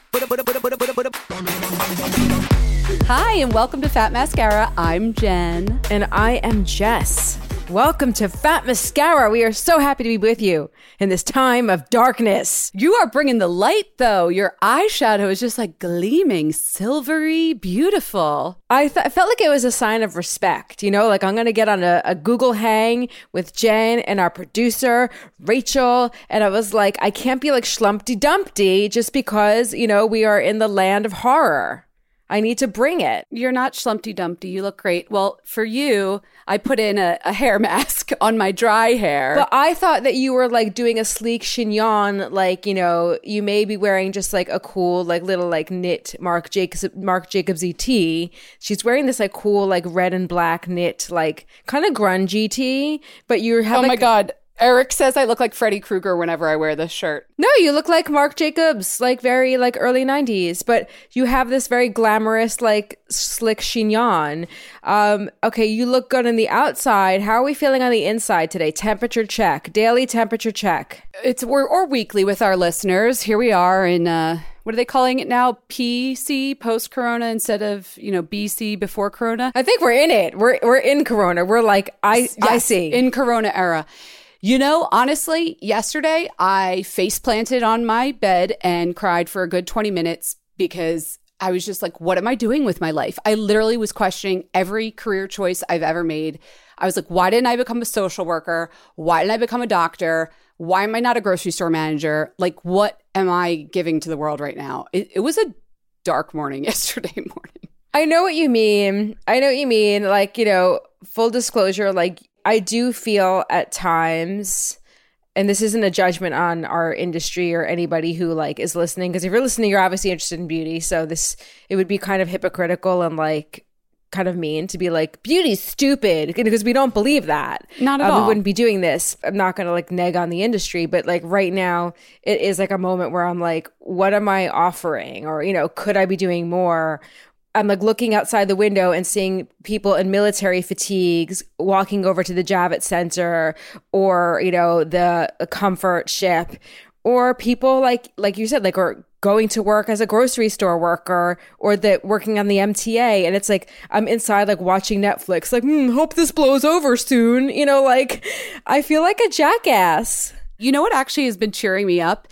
Hi, and welcome to Fat Mascara. I'm Jen. And I am Jess. Welcome to Fat Mascara. We are so happy to be with you in this time of darkness. You are bringing the light, though. Your eyeshadow is just like gleaming, silvery, beautiful. I felt like it was a sign of respect, you know, like I'm going to get on a Google hang with Jen and our producer, Rachel. And I was like, I can't be like schlumpty dumpty just because, you know, we are in the land of horror. I need to bring it. You're not schlumpty dumpty. You look great. Well, for you, I put in a hair mask on my dry hair. But I thought that you were like doing a sleek chignon, like, you know, you may be wearing just like a cool, like little like knit Marc Jacobs tee. She's wearing this like cool, like red and black knit, like kind of grungy tee. But you have my God. Eric says I look like Freddy Krueger whenever I wear this shirt. No, you look like Marc Jacobs, like very like early 90s, but you have this very glamorous like slick chignon. Okay, you look good on the outside. How are we feeling on the inside today? Temperature check, daily temperature check. Or weekly with our listeners. Here we are in what are they calling it now? PC, post-corona, instead of, you know, BC, before corona? I think we're in it. We're in corona. We're like I see. In corona era. You know, honestly, yesterday I face planted on my bed and cried for a good 20 minutes because I was just like, what am I doing with my life? I literally was questioning every career choice I've ever made. I was like, why didn't I become a social worker? Why didn't I become a doctor? Why am I not a grocery store manager? Like, what am I giving to the world right now? It was a dark morning yesterday morning. I know what you mean. Like, you know, full disclosure, like, I do feel at times, and this isn't a judgment on our industry or anybody who like is listening, because if you're listening, you're obviously interested in beauty. So it would be kind of hypocritical and like kind of mean to be like, beauty's stupid, because we don't believe that. Not at all. We wouldn't be doing this. I'm not going to like neg on the industry, but like right now it is like a moment where I'm like, what am I offering? Or, you know, could I be doing more? I'm like looking outside the window and seeing people in military fatigues walking over to the Javits Center or, you know, the comfort ship, or people like you said, like, or going to work as a grocery store worker or working on the MTA. And it's like, I'm inside like watching Netflix, like, hope this blows over soon. You know, like I feel like a jackass. You know what actually has been cheering me up?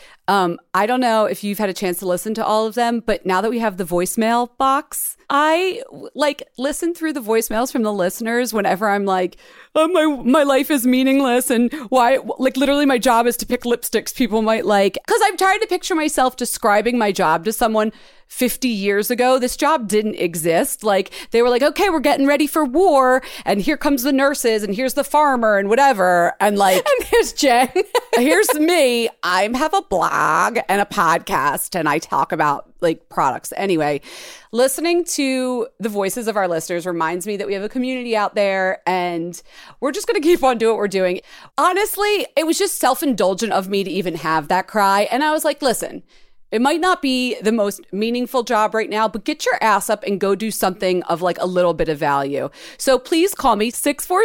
I don't know if you've had a chance to listen to all of them, but now that we have the voicemail box, I like listen through the voicemails from the listeners whenever I'm like, oh, my life is meaningless and why, like literally my job is to pick lipsticks people might like. Because I'm trying to picture myself describing my job to someone 50 years ago. This job didn't exist. Like they were like, okay, we're getting ready for war and here comes the nurses and here's the farmer and whatever. And like, and here's Jen. Here's me. I have a blog and a podcast and I talk about like products. Anyway, listening to the voices of our listeners reminds me that we have a community out there and we're just going to keep on doing what we're doing. Honestly, it was just self-indulgent of me to even have that cry. And I was like, listen, it might not be the most meaningful job right now, but get your ass up and go do something of like a little bit of value. So please call me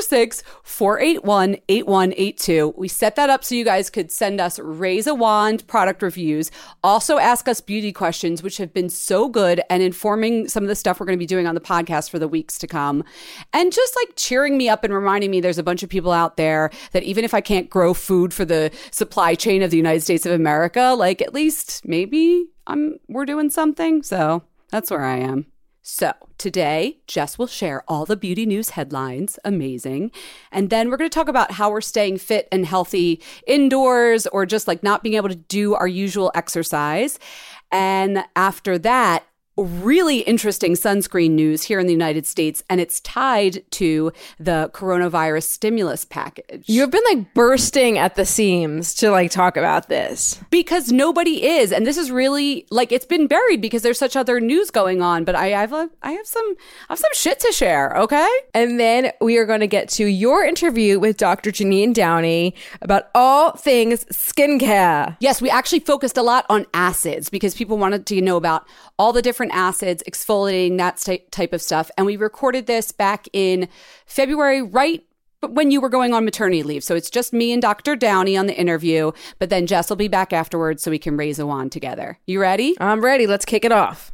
646-481-8182. We set that up so you guys could send us raise a wand product reviews. Also ask us beauty questions, which have been so good and informing some of the stuff we're going to be doing on the podcast for the weeks to come. And just like cheering me up and reminding me there's a bunch of people out there that even if I can't grow food for the supply chain of the United States of America, like at least maybe we're doing something. So that's where I am. So today, Jess will share all the beauty news headlines. Amazing. And then we're going to talk about how we're staying fit and healthy indoors or just like not being able to do our usual exercise. And after that, really interesting sunscreen news here in the United States, and it's tied to the coronavirus stimulus package. You've been like bursting at the seams to like talk about this. Because nobody is, and this is really like it's been buried because there's such other news going on, but I have some shit to share, okay? And then we are going to get to your interview with Dr. Janine Downey about all things skincare. Yes, we actually focused a lot on acids because people wanted to know about all the different acids, exfoliating, that type of stuff. And we recorded this back in February, right when you were going on maternity leave. So it's just me and Dr. Downey on the interview, but then Jess will be back afterwards so we can raise a wand together. You ready? I'm ready. Let's kick it off.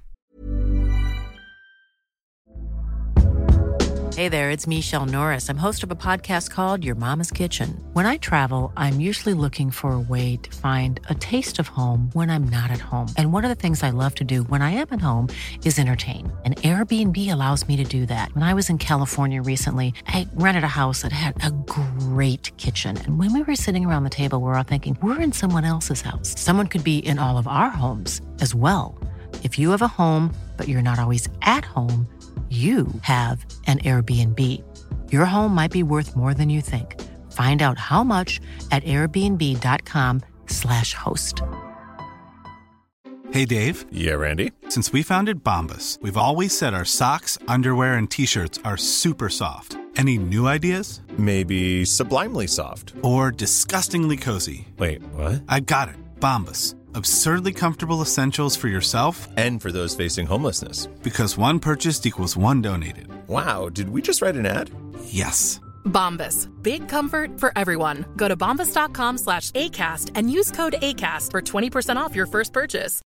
Hey there, it's Michelle Norris. I'm host of a podcast called Your Mama's Kitchen. When I travel, I'm usually looking for a way to find a taste of home when I'm not at home. And one of the things I love to do when I am at home is entertain. And Airbnb allows me to do that. When I was in California recently, I rented a house that had a great kitchen. And when we were sitting around the table, we were all thinking, we're in someone else's house. Someone could be in all of our homes as well. If you have a home, but you're not always at home, you have an Airbnb. Your home might be worth more than you think. Find out how much at airbnb.com/host. Hey, Dave. Yeah, Randy. Since we founded Bombas, we've always said our socks, underwear, and T-shirts are super soft. Any new ideas? Maybe sublimely soft. Or disgustingly cozy. Wait, what? I got it. Bombas. Absurdly comfortable essentials for yourself And for those facing homelessness. because one purchased equals one donated. Wow, did we just write an ad? Yes. Bombas. Big comfort for everyone. Go to bombas.com/ACAST and use code ACAST for 20% off your first purchase.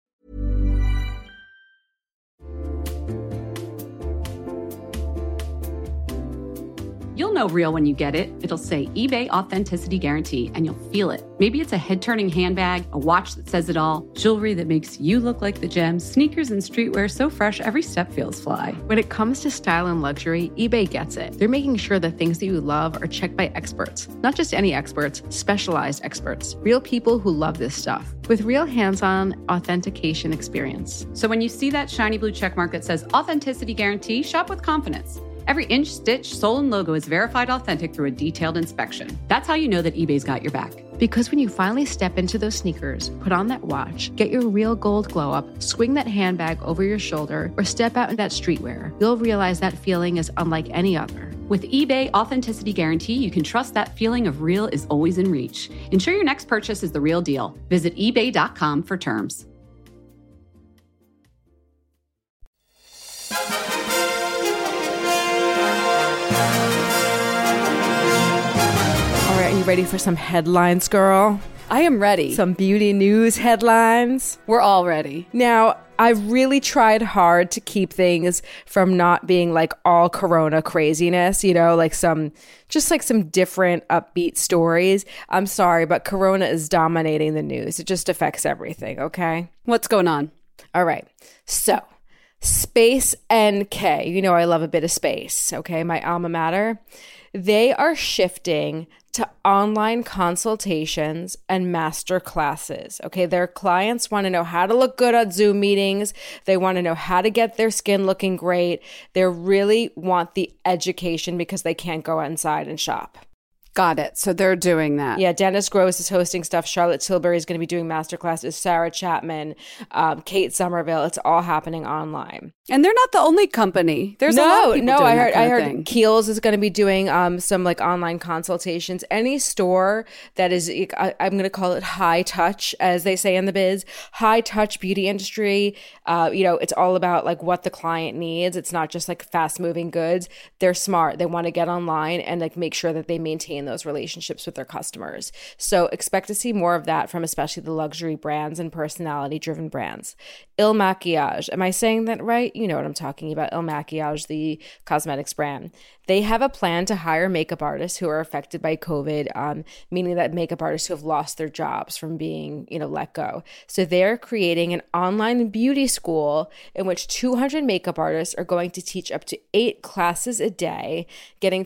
You'll know real when you get it. It'll say eBay Authenticity Guarantee, and you'll feel it. Maybe it's a head-turning handbag, a watch that says it all, jewelry that makes you look like the gems, sneakers and streetwear so fresh every step feels fly. When it comes to style and luxury, eBay gets it. They're making sure the things that you love are checked by experts. Not just any experts, specialized experts. Real people who love this stuff. With real hands-on authentication experience. So when you see that shiny blue checkmark that says Authenticity Guarantee, shop with confidence. Every inch, stitch, sole, and logo is verified authentic through a detailed inspection. That's how you know that eBay's got your back. Because when you finally step into those sneakers, put on that watch, get your real gold glow up, swing that handbag over your shoulder, or step out in that streetwear, you'll realize that feeling is unlike any other. With eBay Authenticity Guarantee, you can trust that feeling of real is always in reach. Ensure your next purchase is the real deal. Visit ebay.com for terms. Are you ready for some headlines, girl? I am ready. Some beauty news headlines. We're all ready. Now, I really tried hard to keep things from not being like all Corona craziness, you know, like some different upbeat stories. I'm sorry, but Corona is dominating the news. It just affects everything, okay? What's going on? All right. So, Space NK, you know I love a bit of space, okay? My alma mater. They are shifting to online consultations and master classes. Okay, their clients want to know how to look good on Zoom meetings. They want to know how to get their skin looking great. They really want the education because they can't go inside and shop. Got it. So they're doing that. Yeah, Dennis Gross is hosting stuff. Charlotte Tilbury is going to be doing masterclasses. Sarah Chapman, Kate Somerville. It's all happening online. And they're not the only company. There's a lot of people doing that kind of thing. Kiehl's is going to be doing some like online consultations. Any store that is, I'm going to call it high touch, as they say in the biz, high touch beauty industry. It's all about like what the client needs. It's not just like fast moving goods. They're smart. They want to get online and like make sure that they maintain those relationships with their customers. So expect to see more of that from especially the luxury brands and personality driven brands. Il Makiage. Am I saying that right? You know what I'm talking about. Il Makiage, the cosmetics brand. They have a plan to hire makeup artists who are affected by COVID, meaning that makeup artists who have lost their jobs from being, let go. So they're creating an online beauty school in which 200 makeup artists are going to teach up to 8 classes a day, getting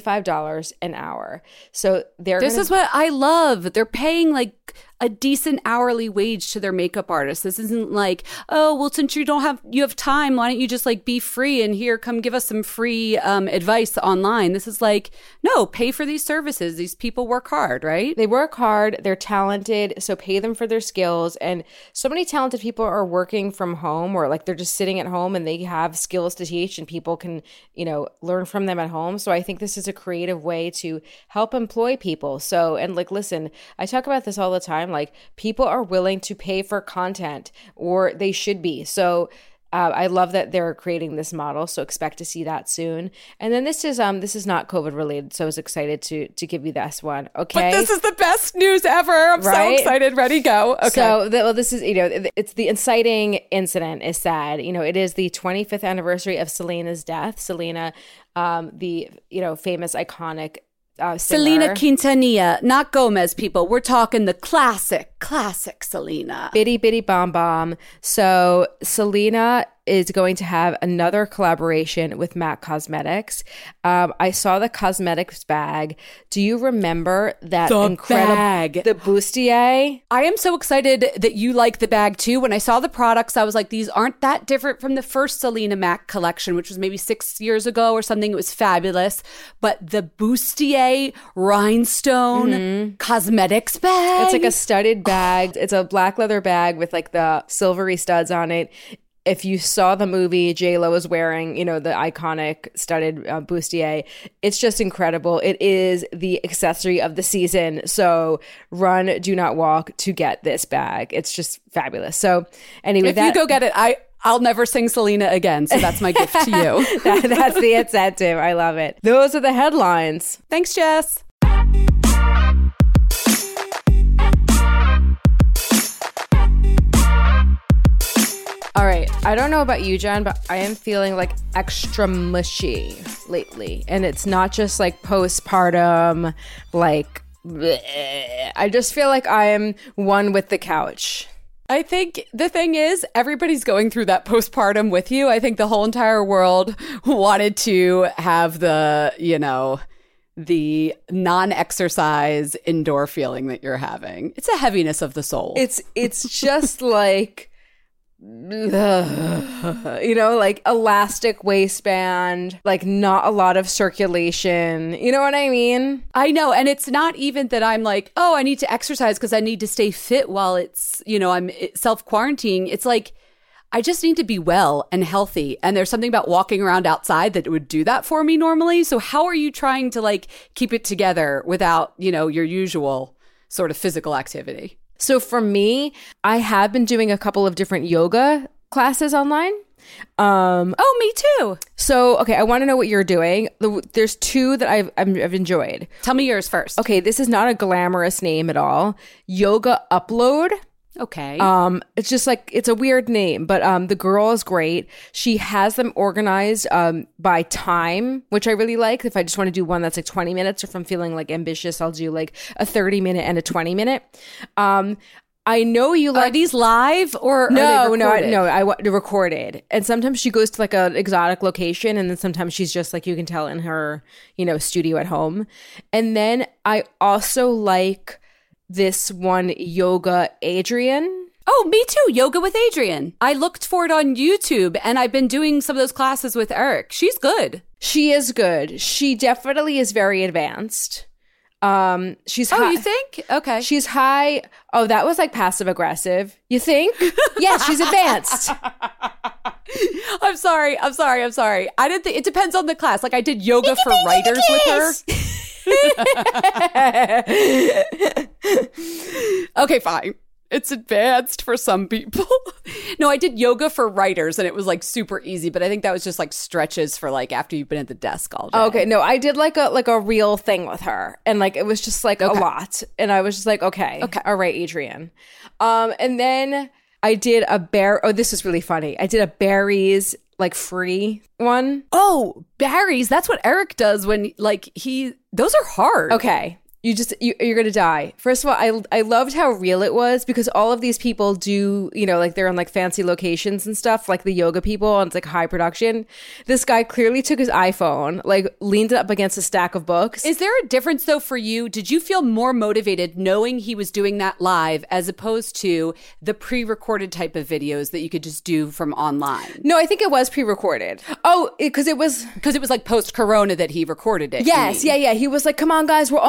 $25 an hour. So This is what I love. They're paying like a decent hourly wage to their makeup artists. This isn't like, oh, well, since you have time, why don't you just like be free and here, come give us some free advice online. This is like, no, pay for these services. These people work hard, right? They work hard. They're talented. So pay them for their skills. And so many talented people are working from home or like they're just sitting at home and they have skills to teach and people can, learn from them at home. So I think this is a creative way to help employ people. So, and like, listen, I talk about this all the time. Like people are willing to pay for content or they should be. So I love that they're creating this model, so expect to see that soon. And then this is not COVID related, so I was excited to give you this one. Okay, but this is the best news ever. I'm so excited. Ready, go. Okay. So this is it's the inciting incident is sad. It is the 25th anniversary of Selena's death. Selena, the famous iconic. Selena Quintanilla, not Gomez, people. We're talking the classic Selena. Bitty Bitty Bomb Bomb. So Selena is going to have another collaboration with MAC Cosmetics. I saw the cosmetics bag. Do you remember that incredible bag? The bustier? I am so excited that you like the bag too. When I saw the products, I was like, these aren't that different from the first Selena MAC collection, which was maybe 6 years ago or something. It was fabulous. But the bustier rhinestone cosmetics bag. It's like a studded bag. It's a black leather bag with like the silvery studs on it. If you saw the movie, J-Lo was wearing, the iconic studded bustier. It's just incredible. It is the accessory of the season. So run, do not walk to get this bag. It's just fabulous. So anyway, if you go get it, I'll never sing Selena again. So that's my gift to you. That's the incentive. I love it. Those are the headlines. Thanks, Jess. All right. I don't know about you, Jen, but I am feeling like extra mushy lately. And it's not just like postpartum, like, bleh. I just feel like I am one with the couch. I think the thing is, everybody's going through that postpartum with you. I think the whole entire world wanted to have the non-exercise indoor feeling that you're having. It's a heaviness of the soul. It's just like... like elastic waistband, like not a lot of circulation. You know what I mean? I know. And it's not even that I'm like, oh, I need to exercise because I need to stay fit while it's, I'm self-quarantining. It's like, I just need to be well and healthy. And there's something about walking around outside that would do that for me normally. So how are you trying to like keep it together without, your usual sort of physical activity? So for me, I have been doing a couple of different yoga classes online. Me too. So, okay, I want to know what you're doing. There's two that I've enjoyed. Tell me yours first. Okay, this is not a glamorous name at all. Yoga Upload. Okay. It's just like, it's a weird name, but the girl is great. She has them organized by time, which I really like. If I just want to do one that's like 20 minutes, or if I'm feeling like ambitious, I'll do like a 30-minute and a 20-minute. I know you like... Are these live or no, are they recorded? No, I recorded. And sometimes she goes to like an exotic location, and then sometimes she's just like, you can tell in her, studio at home. And then I also like this one, Yoga Adriene. Oh, me too. Yoga with Adriene. I looked for it on YouTube, and I've been doing some of those classes with Eric. She's good. She is good. She definitely is very advanced. She's high. Oh, you think? Okay. She's high. Oh, that was like passive aggressive. You think? Yes, she's advanced. I'm sorry. I didn't think it depends on the class. Like I did yoga for writers with her. Okay, fine. It's advanced for some people. No, I did yoga for writers, and it was like super easy, but I think that was just like stretches for like after you've been at the desk all day. Okay, no, I did like a real thing with her, and like it was just like a lot, and I was just like, okay, all right, Adriene. And then I did this is really funny. I did a Barry's like free one. Oh, Barry's. That's what Eric does when like those are hard. Okay. You're going to die. First of all, I loved how real it was, because all of these people do, like they're in like fancy locations and stuff, like the yoga people, and it's like high production. This guy clearly took his iPhone, like leaned it up against a stack of books. Is there a difference though for you? Did you feel more motivated knowing he was doing that live as opposed to the pre-recorded type of videos that you could just do from online? No, I think it was pre-recorded. Oh, because it was like post-corona that he recorded it. Yes. Yeah. He was like, come on guys, we're on it together.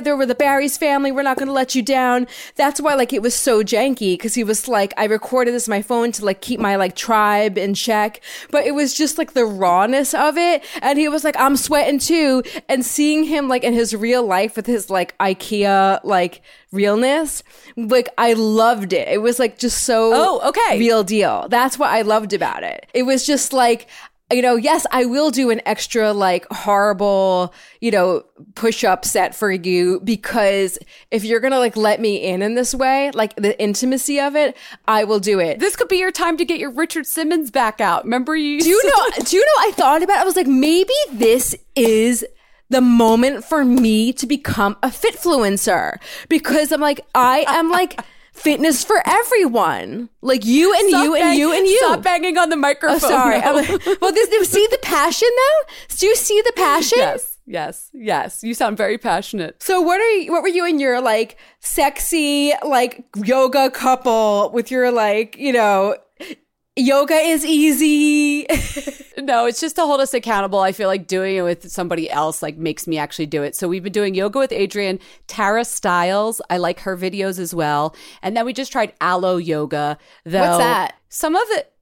together. We're the Barry's family. We're not going to let you down. That's why like it was so janky, because he was like, I recorded this on my phone to like keep my like tribe in check. But it was just like the rawness of it. And he was like, I'm sweating too. And seeing him like in his real life with his like IKEA like realness, like I loved it. It was like just so real deal. That's what I loved about it. It was just like, you know, yes, I will do an extra like horrible, you know, push-up set for you, because if you're going to like let me in this way, like the intimacy of it, I will do it. This could be your time to get your Richard Simmons back out. Remember you? Do you know, I thought about it. I was like, maybe this is the moment for me to become a fitfluencer, because I'm like, I am like fitness for everyone. Like you and you and you and you. Stop banging on the microphone. Oh, sorry. No. Well, see the passion though? Do you see the passion? Yes. You sound very passionate. So what were you and your like sexy like yoga couple with your like, you know, yoga is easy? No, it's just to hold us accountable. I feel like doing it with somebody else like makes me actually do it. So we've been doing yoga with Adrienne, Tara Stiles. I like her videos as well. And then we just tried Aloe Yoga. Though what's that? Some of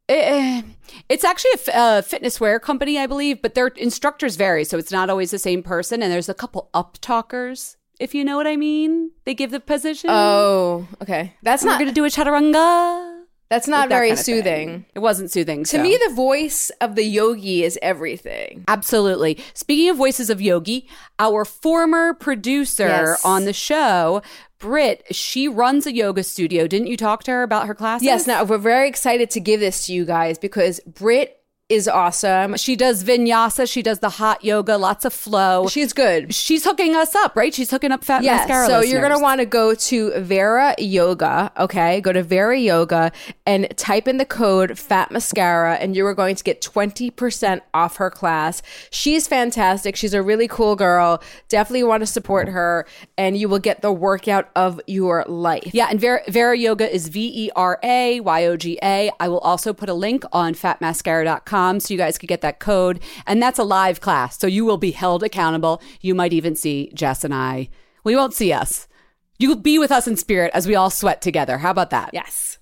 it's actually a fitness wear company, I believe, but their instructors vary. So it's not always the same person. And there's a couple up talkers, if you know what I mean. They give the position. Oh, okay. We're going to do a chaturanga. That's not very kind of soothing. Thing. It wasn't soothing. To me, the voice of the yogi is everything. Absolutely. Speaking of voices of yogi, our former producer on the show, Britt, she runs a yoga studio. Didn't you talk to her about her classes? Yes. Now, we're very excited to give this to you guys because Britt is awesome. She does vinyasa. She does the hot yoga, lots of flow. She's good. She's hooking us up, right? She's hooking up Fat Mascara so listeners. You're going to want to go to Vera Yoga, okay? Go to Vera Yoga and type in the code Fat Mascara, and you are going to get 20% off her class. She's fantastic. She's a really cool girl. Definitely want to support her, and you will get the workout of your life. Yeah, and Vera Yoga is VERAYOGA. I will also put a link on fatmascara.com so you guys could get that code. And that's a live class, so you will be held accountable. You might even see Jess and I. Well, you won't see us. You'll be with us in spirit as we all sweat together. How about that? Yes.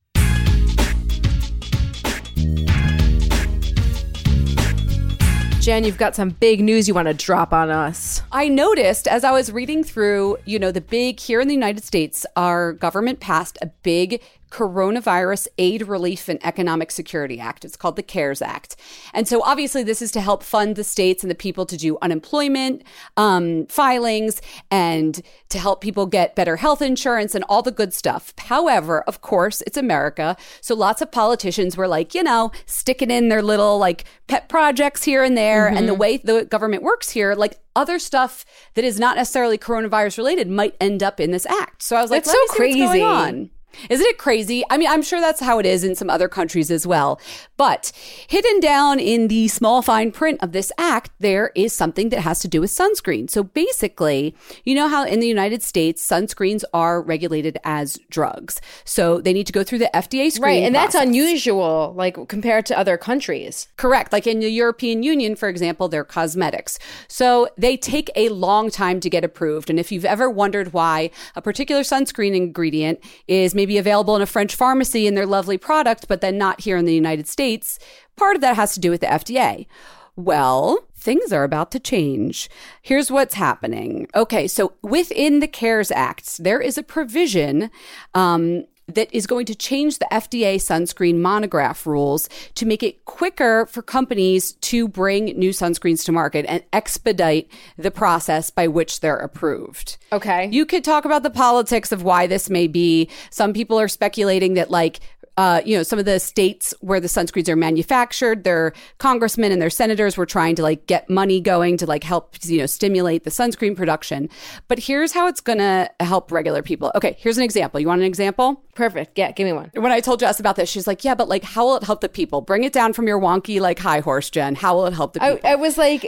Jen, you've got some big news you want to drop on us. I noticed as I was reading through, you know, here in the United States, our government passed a big Coronavirus Aid, Relief, and Economic Security Act. It's called the CARES Act. And so obviously this is to help fund the states and the people to do unemployment filings and to help people get better health insurance and all the good stuff. However, of course, it's America. So lots of politicians were like, you know, sticking in their little like pet projects here and there. And the way the government works here, like other stuff that is not necessarily coronavirus related might end up in this act. So I was like, that's so crazy. What's going on? Isn't it crazy? I mean, I'm sure that's how it is in some other countries as well. But hidden down in the small fine print of this act, there is something that has to do with sunscreen. So basically, you know how in the United States, sunscreens are regulated as drugs. So they need to go through the FDA screening Right, and process. that's unusual, like compared to other countries. Correct. Like in the European Union, for example, they're cosmetics. So they take a long time to get approved. And if you've ever wondered why a particular sunscreen ingredient is maybe available in a French pharmacy in their lovely product, but then not here in the United States, part of that has to do with the FDA. Well, things are about to change. Here's what's happening. Okay, so within the CARES Act, there is a provision that is going to change the FDA sunscreen monograph rules to make it quicker for companies to bring new sunscreens to market and expedite the process by which they're approved. Okay. You could talk about the politics of why this may be. Some people are speculating that like some of the states where the sunscreens are manufactured, their congressmen and their senators were trying to like get money going to like help, stimulate the sunscreen production. But here's how it's going to help regular people. Okay, here's an example. You want an example? Perfect. Yeah, give me one. When I told Jess about this, she's like, yeah, but like, how will it help the people? Bring it down from your wonky, like high horse, Jen. How will it help the people? I was like,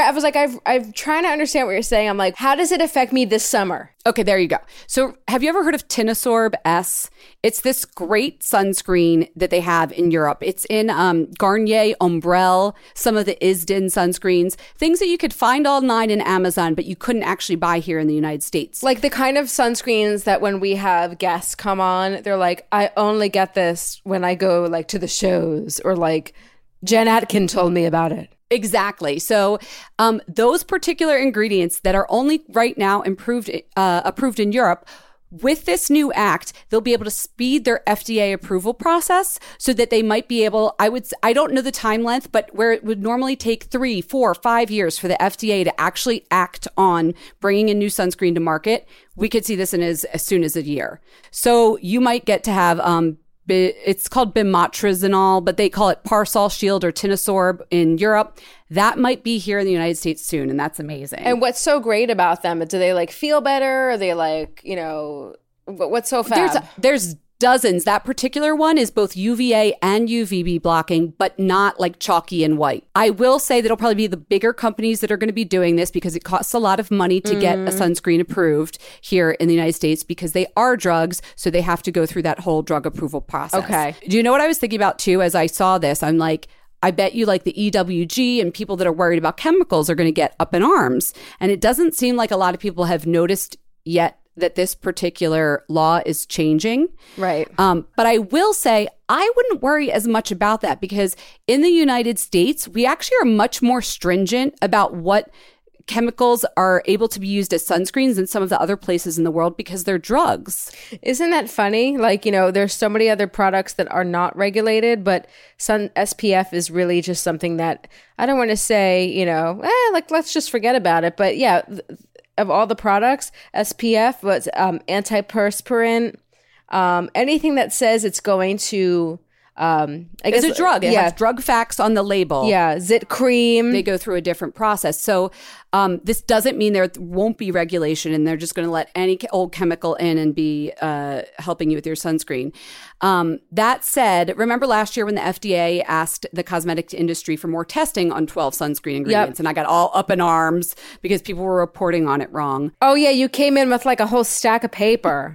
I'm trying to understand what you're saying. I'm like, how does it affect me this summer? Okay, there you go. So have you ever heard of Tinosorb S? It's this great sunscreen sunscreen that they have in Europe. It's in Garnier, Umbrelle, some of the Isden sunscreens, things that you could find online in Amazon, but you couldn't actually buy here in the United States. Like the kind of sunscreens that when we have guests come on, they're like, I only get this when I go like to the shows, or like Jen Atkin told me about it. Exactly. So those particular ingredients that are only right now approved in Europe, with this new act, they'll be able to speed their FDA approval process so that they might be able, I don't know the time length, but where it would normally take 3, 4, 5 years for the FDA to actually act on bringing a new sunscreen to market, we could see this in as soon as a year. So you might get to have, it's called bimatrexol, but they call it Parsol Shield or Tinosorb in Europe. That might be here in the United States soon, and that's amazing. And what's so great about them? Do they like feel better? Are they like, you know, what's so fab? There's dozens. That particular one is both UVA and UVB blocking, but not like chalky and white. I will say that it'll probably be the bigger companies that are going to be doing this because it costs a lot of money to get a sunscreen approved here in the United States because they are drugs, so they have to go through that whole drug approval process. Okay. Do you know what I was thinking about too as I saw this? I'm like, I bet you like the EWG and people that are worried about chemicals are going to get up in arms. And it doesn't seem like a lot of people have noticed yet that this particular law is changing. Right. But I will say I wouldn't worry as much about that because in the United States, we actually are much more stringent about what chemicals are able to be used as sunscreens than some of the other places in the world because they're drugs. Isn't that funny? Like, you know, there's so many other products that are not regulated, but sun SPF is really just something that I don't want to say, you know, like let's just forget about it. But yeah, of all the products, SPF was antiperspirant, anything that says it's going to I guess it's a drug. It has drug facts on the label. Yeah, Zit cream. They go through a different process. So this doesn't mean there won't be regulation and they're just going to let any old chemical in and be helping you with your sunscreen. That said, remember last year when the FDA asked the cosmetic industry for more testing on 12 sunscreen ingredients, and I got all up in arms because people were reporting on it wrong. Oh, yeah, you came in with like a whole stack of paper.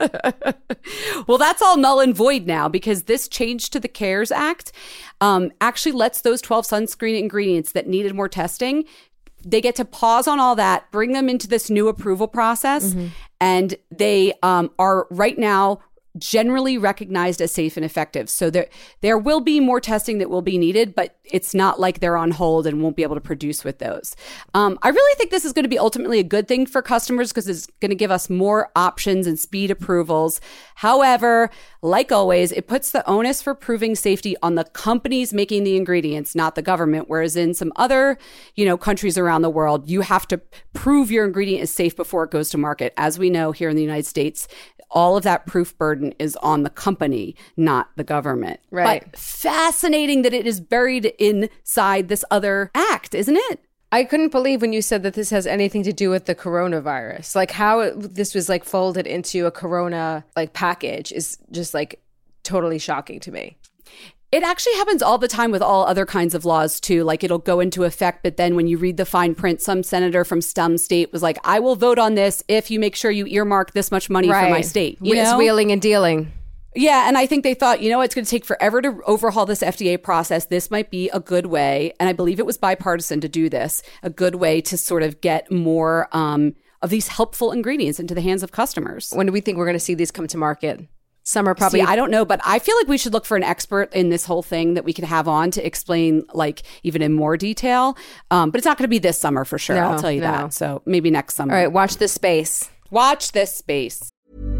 Well, that's all null and void now because this change to the CARES Act actually lets those 12 sunscreen ingredients that needed more testing, they get to pause on all that, bring them into this new approval process, and they are right now generally recognized as safe and effective. So there will be more testing that will be needed, but it's not like they're on hold and won't be able to produce with those. I really think this is going to be ultimately a good thing for customers because it's going to give us more options and speed approvals. However, like always, it puts the onus for proving safety on the companies making the ingredients, not the government. Whereas in some other, countries around the world, you have to prove your ingredient is safe before it goes to market. As we know here in the United States, all of that proof burden is on the company, not the government. Right. But fascinating that it is buried inside this other act, isn't it? I couldn't believe when you said that this has anything to do with the coronavirus. Like how this was like folded into a corona like package is just like totally shocking to me. It actually happens all the time with all other kinds of laws too. Like it'll go into effect, but then when you read the fine print, some senator from some state was like, I will vote on this if you make sure you earmark this much money for my state. It's wheeling and dealing. Yeah. And I think they thought, it's going to take forever to overhaul this FDA process. This might be a good way. And I believe it was bipartisan to do this, a good way to sort of get more of these helpful ingredients into the hands of customers. When do we think we're going to see these come to market? Summer probably. See, I don't know, but I feel like we should look for an expert in this whole thing that we could have on to explain like even in more detail. But it's not going to be this summer for sure. I'll tell you that. So maybe next summer. All right. Watch this space. Watch this space.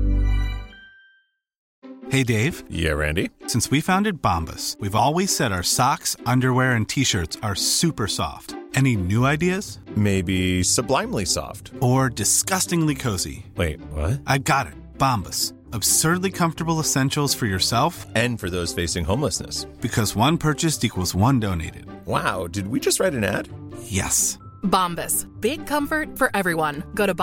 Hey, Dave. Yeah, Randy. Since we founded Bombas, we've always said our socks, underwear, and T-shirts are super soft. Any new ideas? Maybe sublimely soft. Or disgustingly cozy. Wait, what? I got it. Bombas. Absurdly comfortable essentials for yourself And for those facing homelessness. because one purchased equals one donated. Wow, did we just write an ad? Yes. Bombas. Big comfort for everyone. Go to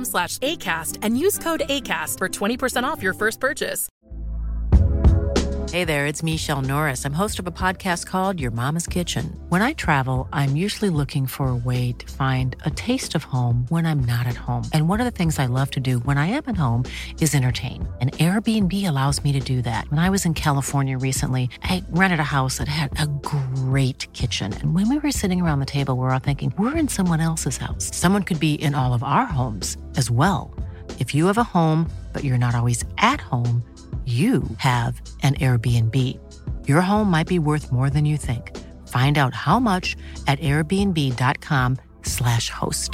bombas.com/ACAST and use code ACAST for 20% off your first purchase. Hey there, it's Michelle Norris. I'm host of a podcast called Your Mama's Kitchen. When I travel, I'm usually looking for a way to find a taste of home when I'm not at home. And one of the things I love to do when I am at home is entertain. And Airbnb allows me to do that. When I was in California recently, I rented a house that had a great kitchen. And when we were sitting around the table, we were all thinking, we're in someone else's house. Someone could be in all of our homes as well. If you have a home, but you're not always at home, you have an Airbnb. Your home might be worth more than you think. Find out how much at airbnb.com/host.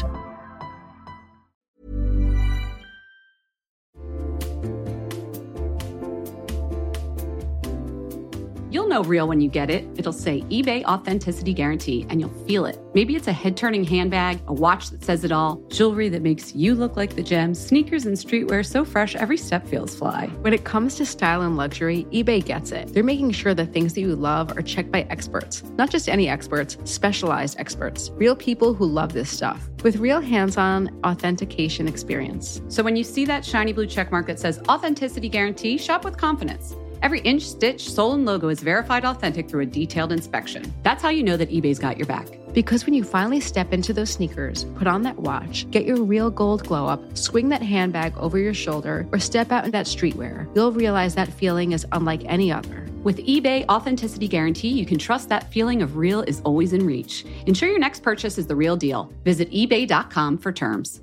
You'll know real when you get it. It'll say eBay Authenticity Guarantee, and you'll feel it. Maybe it's a head-turning handbag, a watch that says it all, jewelry that makes you look like the gems, sneakers and streetwear so fresh every step feels fly. When it comes to style and luxury, eBay gets it. They're making sure the things that you love are checked by experts. Not just any experts, specialized experts. Real people who love this stuff. With real hands-on authentication experience. So when you see that shiny blue checkmark that says Authenticity Guarantee, shop with confidence. Every inch, stitch, sole, and logo is verified authentic through a detailed inspection. That's how you know that eBay's got your back. Because when you finally step into those sneakers, put on that watch, get your real gold glow up, swing that handbag over your shoulder, or step out in that streetwear, you'll realize that feeling is unlike any other. With eBay Authenticity Guarantee, you can trust that feeling of real is always in reach. Ensure your next purchase is the real deal. Visit ebay.com for terms.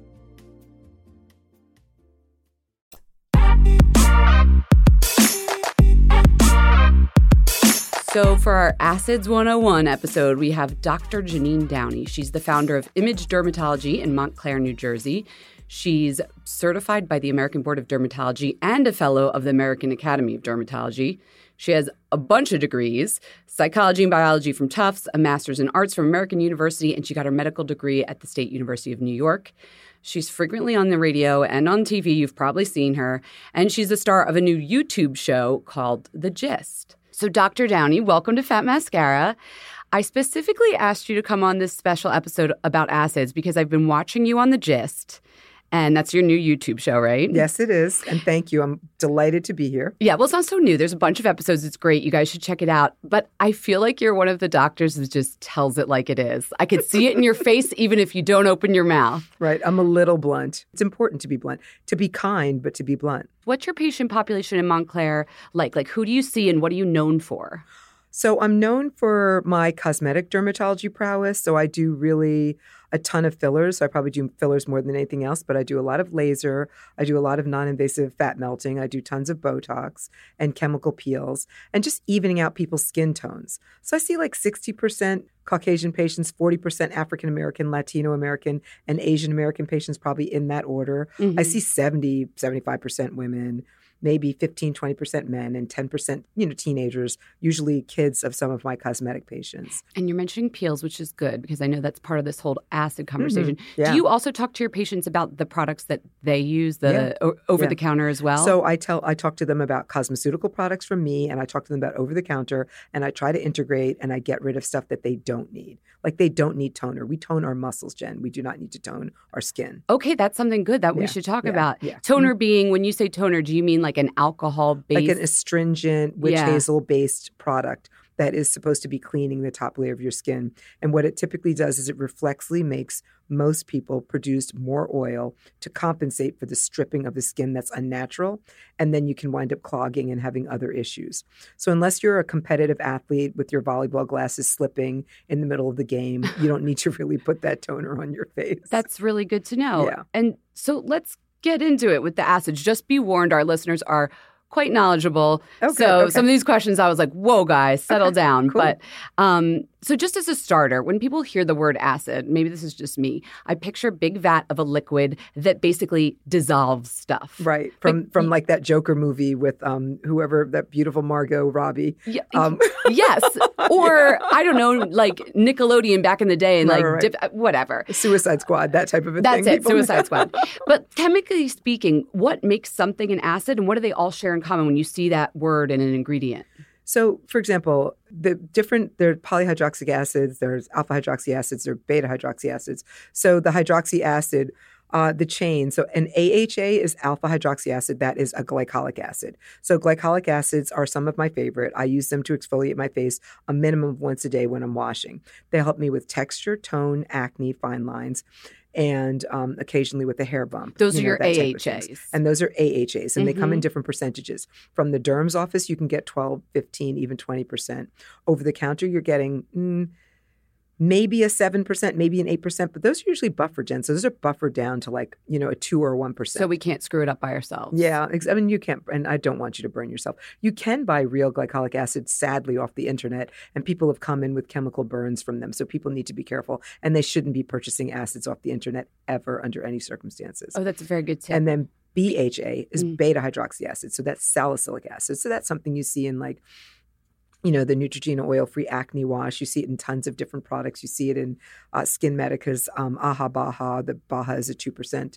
So for our Acids 101 episode, we have Dr. Janine Downey. She's the founder of Image Dermatology in Montclair, New Jersey. She's certified by the American Board of Dermatology and a fellow of the American Academy of Dermatology. She has a bunch of degrees, psychology and biology from Tufts, a master's in arts from American University, and she got her medical degree at the State University of New York. She's frequently on the radio and on TV. You've probably seen her. And she's the star of a new YouTube show called The Gist. So Dr. Downey, welcome to Fat Mascara. I specifically asked you to come on this special episode about acids because I've been watching you on The Gist, and that's your new YouTube show, right? Yes, it is. And thank you. I'm delighted to be here. Yeah, well, it's not so new. There's a bunch of episodes. It's great. You guys should check it out. But I feel like you're one of the doctors that just tells it like it is. I could see it in your face even if you don't open your mouth. Right. I'm a little blunt. It's important to be blunt, to be kind, but to be blunt. What's your patient population in Montclair like? Like, who do you see and what are you known for? So I'm known for my cosmetic dermatology prowess. So I do really a ton of fillers. So I probably do fillers more than anything else, but I do a lot of laser. I do a lot of non-invasive fat melting. I do tons of Botox and chemical peels and just evening out people's skin tones. So I see like 60% Caucasian patients, 40% African-American, Latino-American, and Asian-American patients, probably in that order. Mm-hmm. I see 75% women, maybe 15, 20% men, and 10%, teenagers, usually kids of some of my cosmetic patients. And you're mentioning peels, which is good because I know that's part of this whole acid conversation. Mm-hmm. Yeah. Do you also talk to your patients about the products that they use, over the counter as well? So I talk to them about cosmeceutical products from me, and I talk to them about over the counter, and I try to integrate and I get rid of stuff that they don't need. Like they don't need toner. We tone our muscles, Jen. We do not need to tone our skin. Okay, that's something good that we should talk about. Yeah. Toner being, when you say toner, do you mean like an alcohol-based? Like an astringent, witch hazel-based product that is supposed to be cleaning the top layer of your skin. And what it typically does is it reflexly makes most people produce more oil to compensate for the stripping of the skin that's unnatural. And then you can wind up clogging and having other issues. So unless you're a competitive athlete with your volleyball glasses slipping in the middle of the game, you don't need to really put that toner on your face. That's really good to know. Yeah. And so let's get into it with the acids. Just be warned, our listeners are quite knowledgeable. Okay. Some of these questions I was like, whoa, guys, settle down. Cool. But so just as a starter, when people hear the word acid, maybe this is just me, I picture a big vat of a liquid that basically dissolves stuff. Right. From like that Joker movie with whoever, that beautiful Margot Robbie. Yeah, yes. Or, I don't know, like Nickelodeon back in the day and whatever. Suicide Squad, that type of a thing. That's it, Suicide Squad. But But chemically speaking, what makes something an acid and what do they all share in common when you see that word in an ingredient? So, for example, there are polyhydroxy acids, there's alpha hydroxy acids, there are beta hydroxy acids. So the hydroxy acid The chain. So an AHA is alpha hydroxy acid. That is a glycolic acid. So glycolic acids are some of my favorite. I use them to exfoliate my face a minimum of once a day when I'm washing. They help me with texture, tone, acne, fine lines, and occasionally with a hair bump. Those are your AHAs. And those are AHAs, and they come in different percentages. From the derm's office, you can get 12, 15, even 20%. Over the counter, you're getting maybe a 7%, maybe an 8%, but those are usually buffered, Jen. So those are buffered down to like, a 2 or 1%. So we can't screw it up by ourselves. Yeah. I mean, you can't, and I don't want you to burn yourself. You can buy real glycolic acid, sadly, off the internet, and people have come in with chemical burns from them. So people need to be careful, and they shouldn't be purchasing acids off the internet ever under any circumstances. Oh, that's a very good tip. And then BHA is beta hydroxy acid. So that's salicylic acid. So that's something you see in like, the Neutrogena oil-free acne wash. You see it in tons of different products. You see it in Skin Medica's Aha Baha. The Baha is a 2%,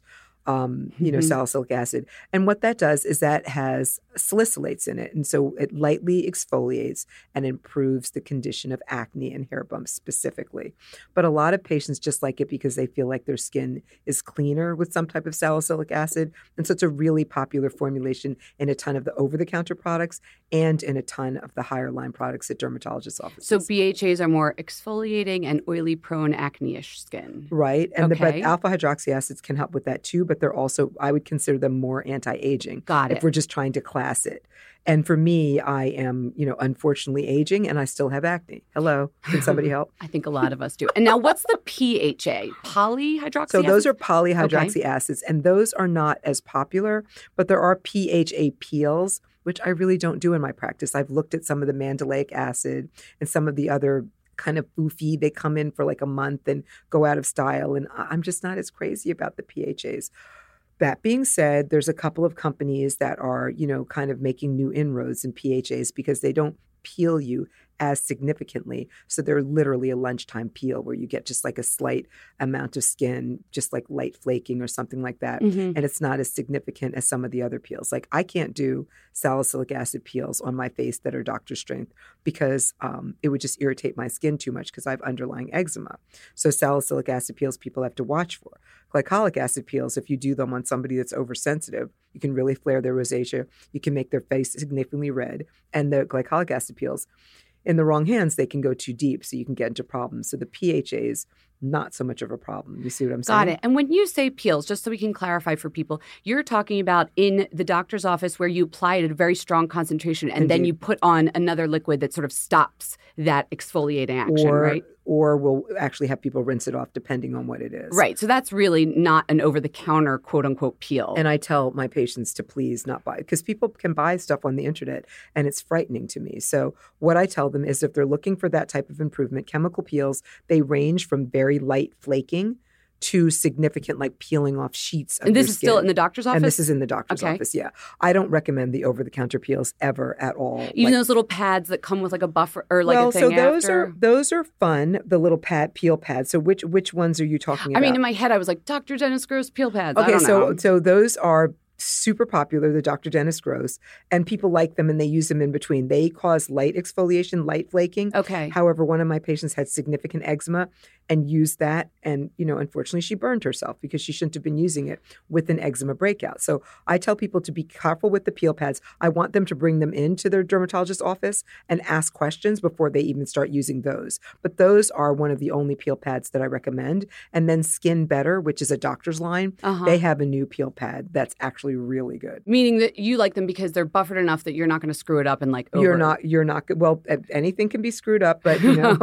salicylic acid. And what that does is that has salicylates in it. And so it lightly exfoliates and improves the condition of acne and hair bumps specifically. But a lot of patients just like it because they feel like their skin is cleaner with some type of salicylic acid. And so it's a really popular formulation in a ton of the over-the-counter products and in a ton of the higher line products at dermatologists' offices. So BHAs are more exfoliating and oily prone acne-ish skin. Right. And but alpha hydroxy acids can help with that too, but they're also, I would consider them more anti-aging. Got it. If we're just trying to class it. And for me, I am, unfortunately aging and I still have acne. Hello. Can somebody help? I think a lot of us do. And now what's the PHA? Polyhydroxy So acids? those are polyhydroxy acids, and those are not as popular, but there are PHA peels, which I really don't do in my practice. I've looked at some of the mandelic acid and some of the other kind of boofy. They come in for like a month and go out of style. And I'm just not as crazy about the PHAs. That being said, there's a couple of companies that are, kind of making new inroads in PHAs because they don't peel you as significantly. So they're literally a lunchtime peel where you get just like a slight amount of skin, just like light flaking or something like that. And it's not as significant as some of the other peels. Like I can't do salicylic acid peels on my face that are doctor strength because it would just irritate my skin too much because I have underlying eczema. So salicylic acid peels people have to watch for. Glycolic acid peels, if you do them on somebody that's oversensitive, you can really flare their rosacea. You can make their face significantly red. And the glycolic acid peels, in the wrong hands, they can go too deep, so you can get into problems. So the PHAs, not so much of a problem. You see what I'm saying? Got it. And when you say peels, just so we can clarify for people, you're talking about in the doctor's office where you apply it at a very strong concentration and then you put on another liquid that sort of stops that exfoliating action, right? Or we'll actually have people rinse it off depending on what it is. Right. So that's really not an over-the-counter, quote-unquote, peel. And I tell my patients to please not buy, because people can buy stuff on the internet, and it's frightening to me. So what I tell them is if they're looking for that type of improvement, chemical peels, they range from very light flaking to significant, like peeling off sheets of And this your is skin. still in the doctor's office? And this is in the doctor's office, yeah. I don't recommend the over-the-counter peels ever at all. Even those little pads that come with like a buffer or like a thing those are fun, the little peel pads. So which ones are you talking about? I mean, in my head, I was like, Dr. Dennis Gross peel pads. Okay, I don't know. so those are super popular, the Dr. Dennis Gross, and people like them and they use them in between. They cause light exfoliation, light flaking. Okay. However, one of my patients had significant eczema and used that, and unfortunately she burned herself because she shouldn't have been using it with an eczema breakout. So I tell people to be careful with the peel pads. I want them to bring them into their dermatologist's office and ask questions before they even start using those. But those are one of the only peel pads that I recommend. And then Skin Better, which is a doctor's line, they have a new peel pad that's actually really good. Meaning that you like them because they're buffered enough that you're not going to screw it up and like over. You're not good. Well, anything can be screwed up, but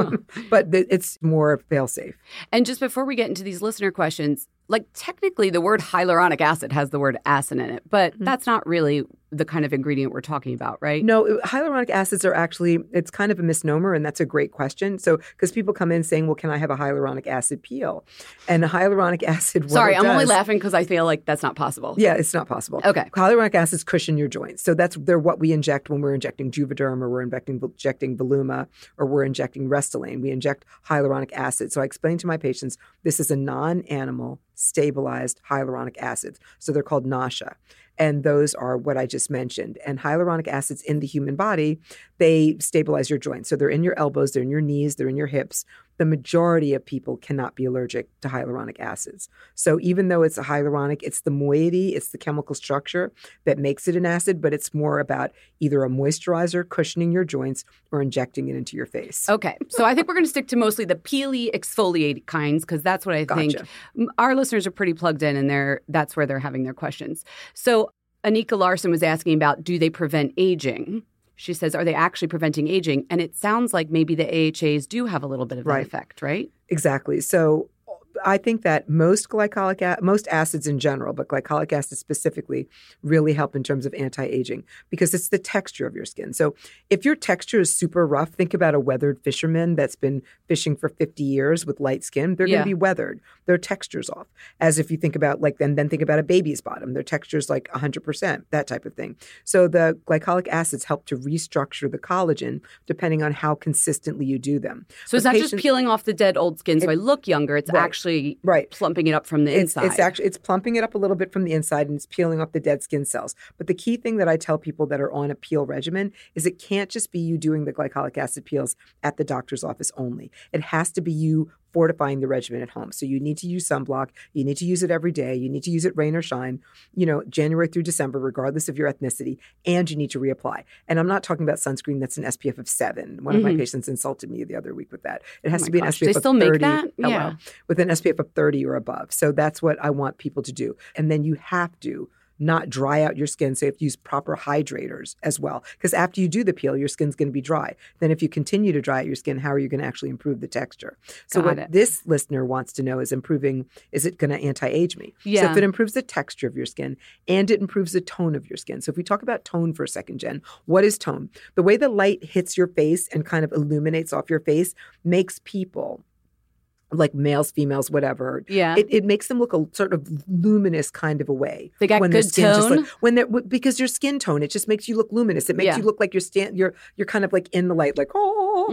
but it's more fail-safe. And just before we get into these listener questions, like technically the word hyaluronic acid has the word acid in it, but that's not really the kind of ingredient we're talking about, right? No, hyaluronic acids are actually, it's kind of a misnomer, and that's a great question. So, because people come in saying, well, can I have a hyaluronic acid peel? And hyaluronic acid, I'm only laughing because I feel like that's not possible. Yeah, it's not possible. Okay. Hyaluronic acids cushion your joints. So they're what we inject when we're injecting Juvederm or we're injecting Voluma or we're injecting Restylane. We inject hyaluronic acid. So I explain to my patients, this is a non-animal stabilized hyaluronic acid. So they're called NASHA. And those are what I just mentioned. And hyaluronic acids in the human body, they stabilize your joints. So they're in your elbows, they're in your knees, they're in your hips. the majority of people cannot be allergic to hyaluronic acids. So even though it's a hyaluronic, it's the moiety, it's the chemical structure that makes it an acid, but it's more about either a moisturizer, cushioning your joints, or injecting it into your face. Okay. So I think we're going to stick to mostly the peely exfoliate kinds because that's what I think our listeners are pretty plugged in and that's where they're having their questions. So Anika Larson was asking about, do they prevent aging? She says, are they actually preventing aging? And it sounds like maybe the AHAs do have a little bit of that effect, right? Exactly. So I think that most acids in general, but glycolic acid specifically, really help in terms of anti-aging because it's the texture of your skin. So if your texture is super rough, think about a weathered fisherman that's been fishing for 50 years with light skin. They're going to be weathered. Their texture's off. As if you think about then think about a baby's bottom. Their texture's like 100%, that type of thing. So the glycolic acids help to restructure the collagen depending on how consistently you do them. So it's not just peeling off the dead old skin so I look younger. It's actually plumping it up from the inside. It's plumping it up a little bit from the inside and it's peeling off the dead skin cells. But the key thing that I tell people that are on a peel regimen is it can't just be you doing the glycolic acid peels at the doctor's office only. It has to be you fortifying the regimen at home. So you need to use sunblock. You need to use it every day. You need to use it rain or shine, January through December, regardless of your ethnicity. And you need to reapply. And I'm not talking about sunscreen that's an SPF of 7. One of my patients insulted me the other week with that. It has to be an SPF of 30. They still make that? Yeah. With an SPF of 30 or above. So that's what I want people to do. And then you have to not dry out your skin. So you have to use proper hydrators as well. Because after you do the peel, your skin's going to be dry. Then if you continue to dry out your skin, how are you going to actually improve the texture? So this listener wants to know is it going to anti-age me? Yeah. So if it improves the texture of your skin and it improves the tone of your skin. So if we talk about tone for a second, Jen, what is tone? The way the light hits your face and kind of illuminates off your face makes people, like males, females, whatever. Yeah. It makes them look a sort of luminous kind of a way. They got good tone? Because your skin tone, it just makes you look luminous. It makes you look like you're kind of like in the light, like,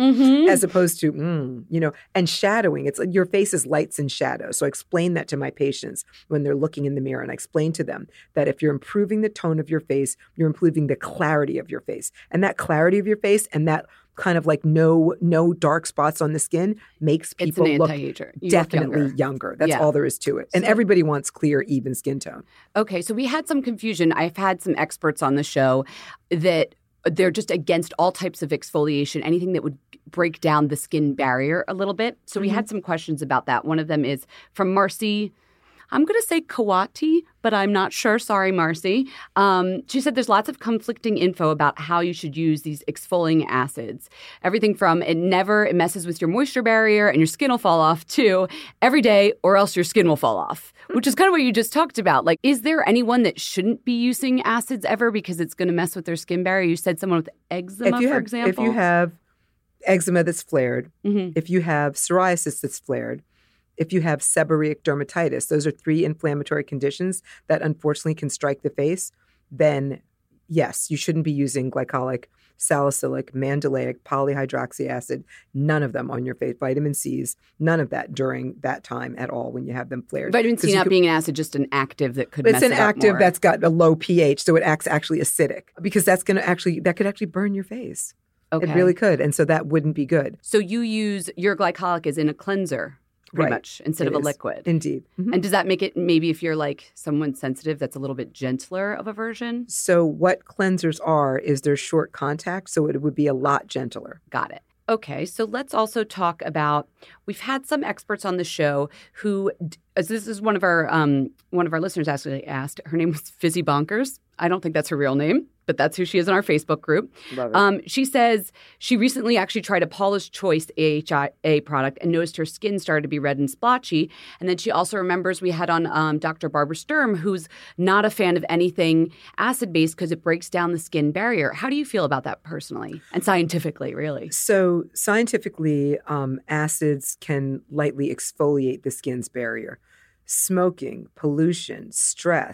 as opposed to, and shadowing. It's like your face is lights and shadows. So I explain that to my patients when they're looking in the mirror. And I explain to them that if you're improving the tone of your face, you're improving the clarity of your face. And that clarity of your face and that kind of like no dark spots on the skin makes people look definitely younger. That's all there is to it. And everybody wants clear, even skin tone. Okay, so we had some confusion. I've had some experts on the show that they're just against all types of exfoliation, anything that would break down the skin barrier a little bit. So we had some questions about that. One of them is from Marcy. I'm going to say Kawati, but I'm not sure. Sorry, Marcy. She said there's lots of conflicting info about how you should use these exfoliating acids. Everything from it messes with your moisture barrier and your skin will fall off to every day or else your skin will fall off, which is kind of what you just talked about. Like, is there anyone that shouldn't be using acids ever because it's going to mess with their skin barrier? You said someone with eczema, for example. If you have eczema that's flared, if you have psoriasis that's flared, if you have seborrheic dermatitis, those are 3 inflammatory conditions that unfortunately can strike the face, then yes, you shouldn't be using glycolic, salicylic, mandelic, polyhydroxy acid, none of them on your face, vitamin C's, none of that during that time at all when you have them flared. Vitamin C not being an acid, just an active that could mess it up more. It's an active that's got a low pH, so it acts actually acidic because that could actually burn your face. Okay. It really could, and so that wouldn't be good. So you use your glycolic as in a cleanser. Pretty much, instead of a liquid. Indeed. Mm-hmm. And does that make it, maybe if you're like someone sensitive, that's a little bit gentler of a version? So what cleansers are is they're short contact, so it would be a lot gentler. Got it. Okay, so let's also talk about, we've had some experts on the show who, this is one of our listeners actually asked, her name was Fizzy Bonkers. I don't think that's her real name, but that's who she is in our Facebook group. Love it. She says she recently actually tried a Paula's Choice AHA product and noticed her skin started to be red and splotchy. And then she also remembers we had on Dr. Barbara Sturm, who's not a fan of anything acid-based because it breaks down the skin barrier. How do you feel about that personally and scientifically, really? So scientifically, acids can lightly exfoliate the skin's barrier. Smoking, pollution, stress,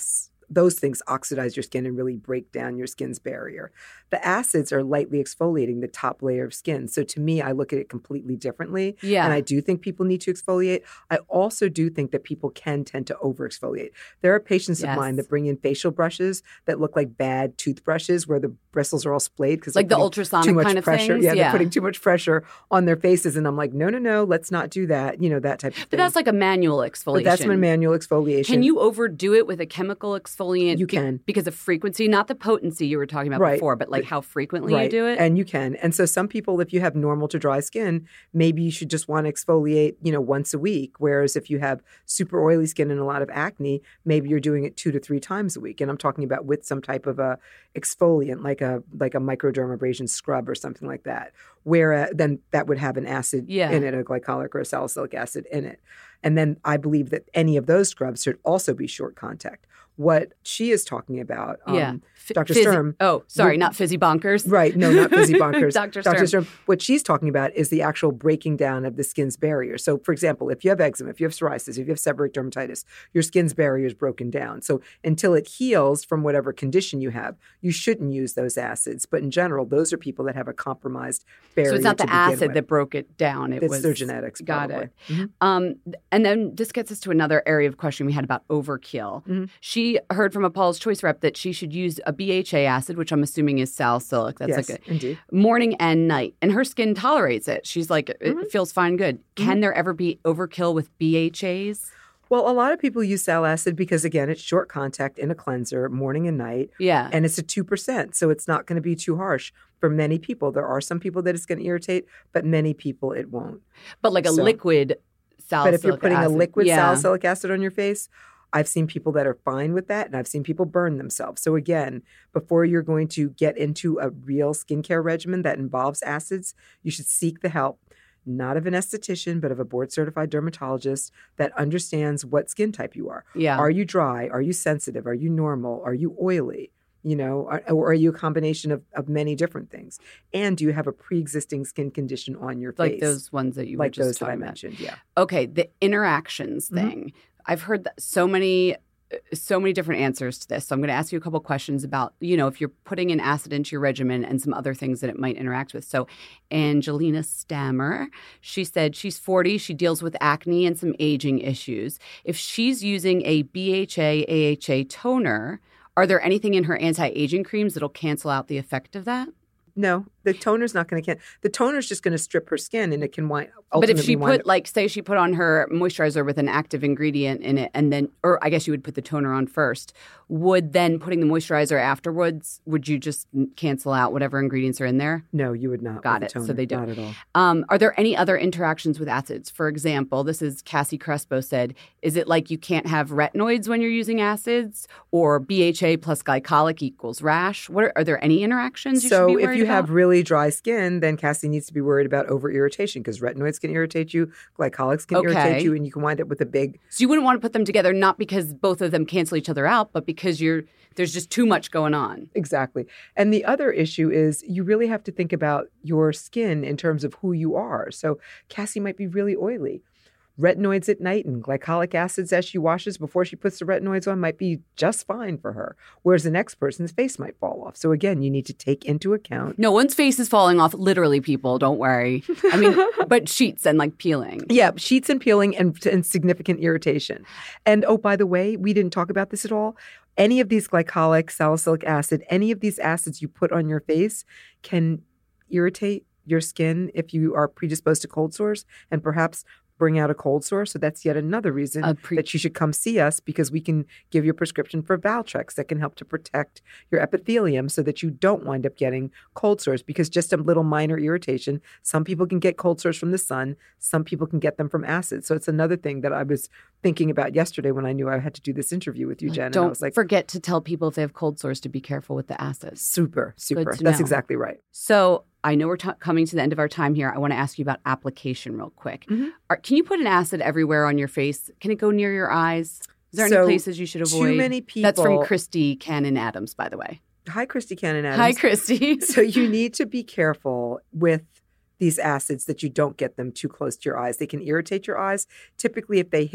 those things oxidize your skin and really break down your skin's barrier. The acids are lightly exfoliating the top layer of skin. So to me, I look at it completely differently. Yeah. And I do think people need to exfoliate. I also do think that people can tend to over-exfoliate. There are patients of mine that bring in facial brushes that look like bad toothbrushes where the bristles are all splayed because like the ultrasonic too much kind of pressure. things. Yeah, they're putting too much pressure on their faces. And I'm like, no, let's not do that. That type of thing. But that's like a manual exfoliation. But that's my manual exfoliation. Can you overdo it with a chemical exfoliant? You can. Because of frequency, not the potency you were talking about before, but like how frequently you do it? And you can. And so some people, if you have normal to dry skin, maybe you should just want to exfoliate, once a week. Whereas if you have super oily skin and a lot of acne, maybe you're doing it 2 to 3 times a week. And I'm talking about with some type of a exfoliant, like a microdermabrasion scrub or something like that, where then that would have an acid in it, a glycolic or a salicylic acid in it. And then I believe that any of those scrubs should also be short contact. What she is talking about, Dr. Sturm. Oh, sorry, not fizzy bonkers. Right. No, not fizzy bonkers. Dr. Sturm. What she's talking about is the actual breaking down of the skin's barrier. So, for example, if you have eczema, if you have psoriasis, if you have seborrheic dermatitis, your skin's barrier is broken down. So until it heals from whatever condition you have, you shouldn't use those acids. But in general, those are people that have a compromised barrier. So it's not the acid that broke it down. It's their genetics. Got probably. it. Mm-hmm. And then this gets us to another area of question we had about overkill. Mm-hmm. She heard from a Paula's Choice rep that she should use a BHA acid, which I'm assuming is salicylic. That's indeed. Morning and night. And her skin tolerates it. She's like, it feels fine, good. Can there ever be overkill with BHAs? Well, a lot of people use sal acid because, again, it's short contact in a cleanser, morning and night. Yeah. And it's a 2%, so it's not going to be too harsh for many people. There are some people that it's going to irritate, but many people it won't. But like a liquid salicylic acid. But if you're putting a liquid salicylic acid on your face, I've seen people that are fine with that, and I've seen people burn themselves. So again, before you're going to get into a real skincare regimen that involves acids, you should seek the help, not of an esthetician, but of a board-certified dermatologist that understands what skin type you are. Yeah. Are you dry? Are you sensitive? Are you normal? Are you oily? Or are you a combination of many different things? And do you have a pre-existing skin condition on your face? Like those ones that you were just talking about. Like those that I mentioned, yeah. Okay, the interactions thing. I've heard that so many different answers to this. So I'm going to ask you a couple questions about, if you're putting an acid into your regimen and some other things that it might interact with. So Angelina Stammer, she said she's 40. She deals with acne and some aging issues. If she's using a BHA AHA toner, are there anything in her anti-aging creams that'll cancel out the effect of that? No, the toner's not going to the toner's just going to strip her skin, and it can But if she put, say she put on her moisturizer with an active ingredient in it, and then, or I guess you would put the toner on first, would then putting the moisturizer afterwards, would you just cancel out whatever ingredients are in there? No, you would not. Got with it. the toner. So they don't. Not at all. Are there any other interactions with acids? For example, this is Cassie Crespo said, is it like you can't have retinoids when you're using acids, or BHA plus glycolic equals rash? Are there any interactions you should be worried about? So if you have really dry skin, then Cassie needs to be worried about over-irritation because retinoids can irritate you, glycolics can irritate you, and you can wind up with a big... So you wouldn't want to put them together not because both of them cancel each other out, but because there's just too much going on. Exactly. And the other issue is you really have to think about your skin in terms of who you are. So Cassie might be really oily. Retinoids at night and glycolic acids as she washes before she puts the retinoids on might be just fine for her, whereas the next person's face might fall off. So again, you need to take into account. No one's face is falling off, literally, people. Don't worry. I mean, but sheets and like peeling. Yeah, sheets and peeling and significant irritation. And oh, by the way, we didn't talk about this at all. Any of these glycolic, salicylic acid, any of these acids you put on your face can irritate your skin if you are predisposed to cold sores and perhaps bring out a cold sore. So that's yet another reason that you should come see us, because we can give you a prescription for Valtrex that can help to protect your epithelium so that you don't wind up getting cold sores, because just a little minor irritation, some people can get cold sores from the sun, some people can get them from acid. So it's another thing that I was thinking about yesterday when I knew I had to do this interview with you, Jen. Don't and I was like, forget to tell people if they have cold sores to be careful with the acids. Super. That's know. exactly right. So I know we're coming to the end of our time here. I want to ask you about application real quick. Mm-hmm. Can you put an acid everywhere on your face? Can it go near your eyes? Is there any places you should avoid? Too many people. That's from Christy Cannon Adams, by the way. Hi, Christy Cannon Adams. Hi, Christy. So you need to be careful with these acids that you don't get them too close to your eyes. They can irritate your eyes. Typically, if they hit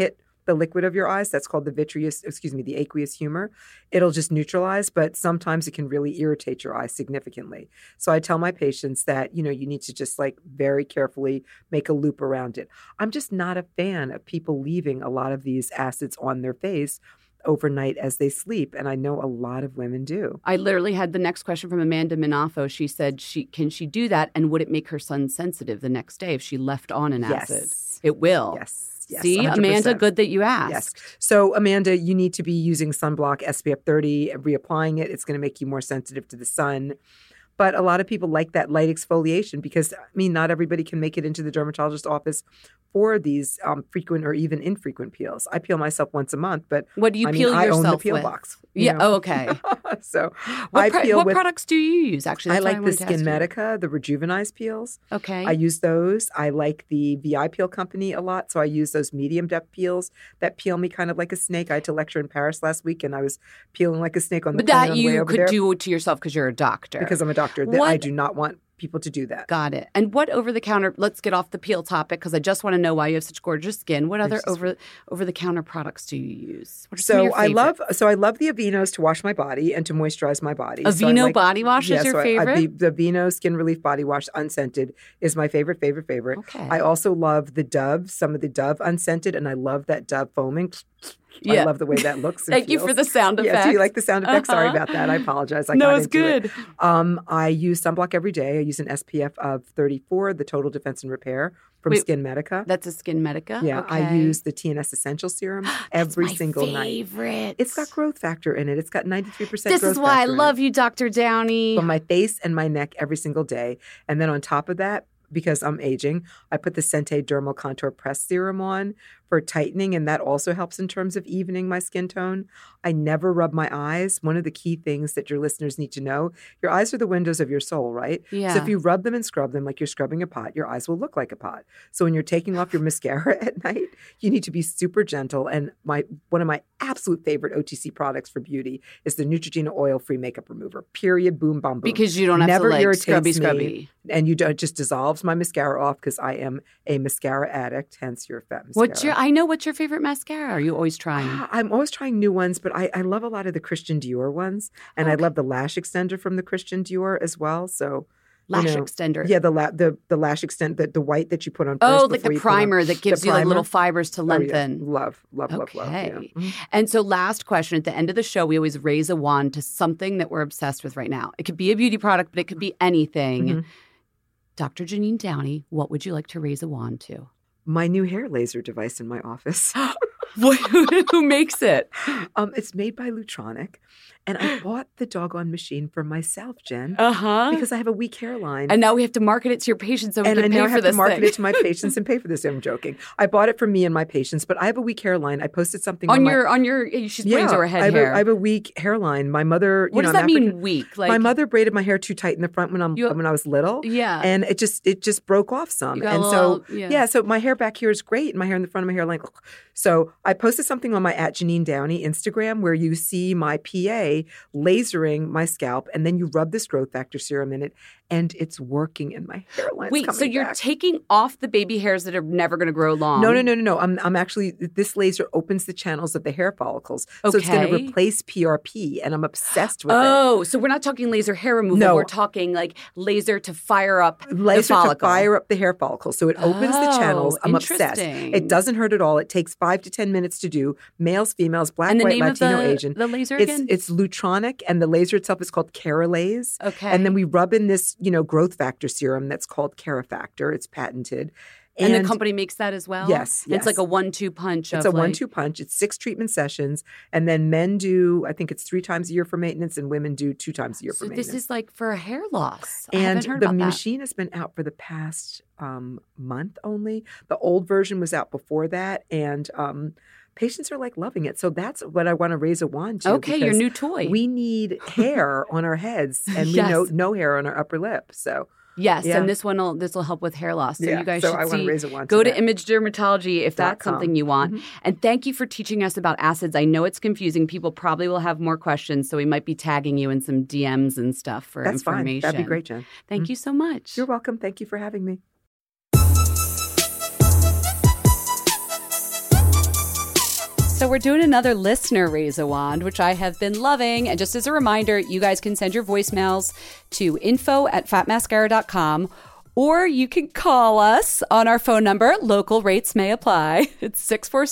the liquid of your eyes. That's called the aqueous humor. It'll just neutralize, but sometimes it can really irritate your eyes significantly. So I tell my patients that, you need to just like very carefully make a loop around it. I'm just not a fan of people leaving a lot of these acids on their face overnight as they sleep. And I know a lot of women do. I literally had the next question from Amanda Minafo. She said, can she do that? And would it make her sun sensitive the next day if she left on an acid? It will. Yes. See, 100%. Amanda, good that you asked. Yes. So, Amanda, you need to be using sunblock SPF 30 and reapplying it. It's going to make you more sensitive to the sun. But a lot of people like that light exfoliation because, not everybody can make it into the dermatologist's office for these frequent or even infrequent peels. I peel myself once a month, but what do you peel yourself I own the peel with? box. Yeah. Oh, okay. So what products do you use? Actually, I like the Skin Medica, the Rejuvenize peels. Okay. I use those. I like the VI Peel Company a lot, so I use those medium depth peels that peel me kind of like a snake. I had to lecture in Paris last week, and I was peeling like a snake on the plane on the way over there. But that you could do to yourself because you're a doctor. Because I'm a doctor. I do not want people to do that. Got it. And what over-the-counter, let's get off the peel topic because I just want to know why you have such gorgeous skin. What other over-the-counter products do you use? What are some of your favorites? I love the Aveeno's to wash my body and to moisturize my body. Aveeno body wash is your favorite? The Aveeno Skin Relief Body Wash unscented is my favorite. Okay. I also love the Dove, some of the Dove unscented, and I love that Dove foaming. Yeah. I love the way that looks. Thank you for the sound effects. Yeah, do you like the sound effects? Sorry about that. I apologize. No, it's good. I use sunblock every day. I use an SPF of 34, the Total Defense and Repair from Skin Medica. That's a Skin Medica? Yeah. Okay. I use the TNS Essential Serum every single night. It's got growth factor in it. It's got 93% growth factor. This is why I love you, Dr. Downey. On my face and my neck every single day. And then on top of that, because I'm aging, I put the Sente Dermal Contour Press Serum on for tightening, and that also helps in terms of evening my skin tone. I never rub my eyes. One of the key things that your listeners need to know, your eyes are the windows of your soul, right? Yeah. So if you rub them and scrub them like you're scrubbing a pot, your eyes will look like a pot. So when you're taking off your mascara at night, you need to be super gentle. And one of my absolute favorite OTC products for beauty is the Neutrogena Oil-Free Makeup Remover. Period. Boom, bum, boom. Because you don't have never to like irritates scrubby. Me, and you don't just dissolves my mascara off because I am a mascara addict, hence your fat mascara. What's your favorite mascara? Are you always trying? I'm always trying new ones, but I love a lot of the Christian Dior ones, and I love the lash extender from the Christian Dior as well. So lash extender, yeah, the lash extend, the white that you put on. Oh, like the primer that gives you like little fibers to lengthen. Love. Okay. Yeah. And so, last question at the end of the show, we always raise a wand to something that we're obsessed with right now. It could be a beauty product, but it could be anything. Mm-hmm. Dr. Janine Downey, what would you like to raise a wand to? My new hair laser device in my office. Who makes it? It's made by Lutronic. And I bought the doggone machine for myself, Jen, because I have a weak hairline. And now we have to market it to your patients so we can pay for this thing. And I have to market it to my patients and pay for this. I'm joking. I bought it for me and my patients, but I have a weak hairline. I posted something on your she's pointing to her head hair. I have a weak hairline. My mother, what does that mean, weak? Like, my mother braided my hair too tight in the front when I was little. Yeah. And it just broke off some. And so my hair back here is great, and my hair in the front of my hairline. So I posted something on my @Janine Downey Instagram where you see my PA lasering my scalp, and then you rub this growth factor serum in it, and it's working, and my hairline's Wait, so you're taking off the baby hairs that are never going to grow long? No. I'm actually, this laser opens the channels of the hair follicles. Okay. So it's going to replace PRP, and I'm obsessed with it. Oh, so we're not talking laser hair removal. No. We're talking like laser to fire up the follicle. Laser to fire up the hair follicle. So it opens the channels. I'm obsessed. It doesn't hurt at all. It takes 5 to 10 minutes to do. Males, females, black, white, Latino, Asian. The laser again? It's Lutronic, and the laser itself is called Keralase. Okay. And then we rub in this, growth factor serum that's called Kerafactor. It's patented. And the company makes that as well? Yes. It's like a 1-2 punch. It's a 1-2 punch. It's 6 treatment sessions. And then men do, I think it's 3 times a year for maintenance, and women do 2 times a year for maintenance. So this is like for a hair loss. And I haven't heard about that. The machine has been out for the past month only. The old version was out before that. And patients are like loving it. So that's what I want to raise a wand to. Okay, your new toy. We need hair on our heads, and we know no hair on our upper lip. So yes, and this will help with hair loss. So you guys should I want to raise a wand go to Image Dermatology if that's something you want. Mm-hmm. And thank you for teaching us about acids. I know it's confusing. People probably will have more questions, so we might be tagging you in some DMs and stuff for information. Fine. That'd be great, Jen. Thank you so much. You're welcome. Thank you for having me. So we're doing another listener Raise a Wand, which I have been loving. And just as a reminder, you guys can send your voicemails to info@fatmascara.com, or you can call us on our phone number. Local rates may apply. It's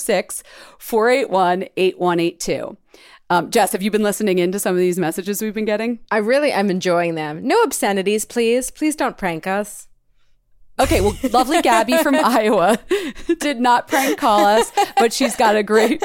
646-481-8182. Jess, have you been listening into some of these messages we've been getting? I really am enjoying them. No obscenities, please. Please don't prank us. Okay, well, lovely Gabby from Iowa did not prank call us, but she's got a great